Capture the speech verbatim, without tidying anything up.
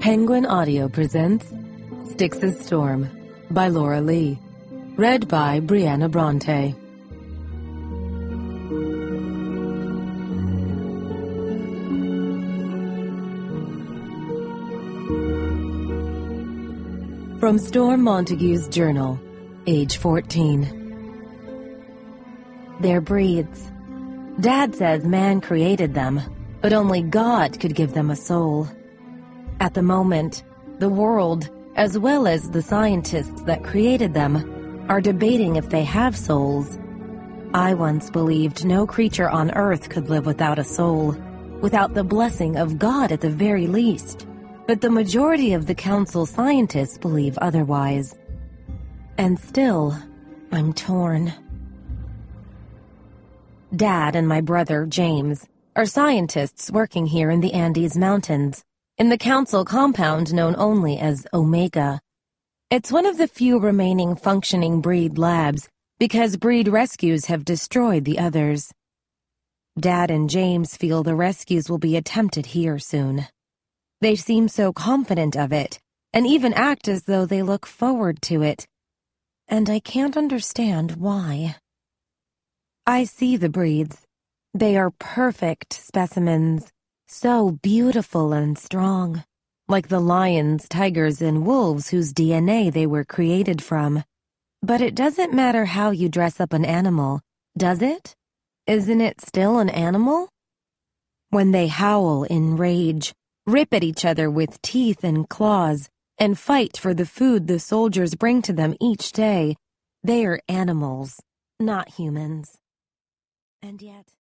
Penguin Audio presents Styx's Storm by Laura Lee. Read by Brianna Bronte. From Storm Montague's journal, age fourteen. They're breeds. Dad says man created them, but only God could give them a soul. At the moment, the world, as well as the scientists that created them, are debating if they have souls. I once believed no creature on earth could live without a soul, without the blessing of God at the very least. But the majority of the council scientists believe otherwise. And still, I'm torn. Dad and my brother, James, are scientists working here in the Andes Mountains, in the council compound known only as Omega. It's one of the few remaining functioning breed labs because breed rescues have destroyed the others. Dad and James feel the rescues will be attempted here soon. They seem so confident of it, and even act as though they look forward to it. And I can't understand why. I see the breeds. They are perfect specimens. So beautiful and strong, like the lions, tigers, and wolves whose D N A they were created from. But it doesn't matter how you dress up an animal, does it? Isn't it still an animal? When they howl in rage, rip at each other with teeth and claws, and fight for the food the soldiers bring to them each day, they are animals, not humans. And yet...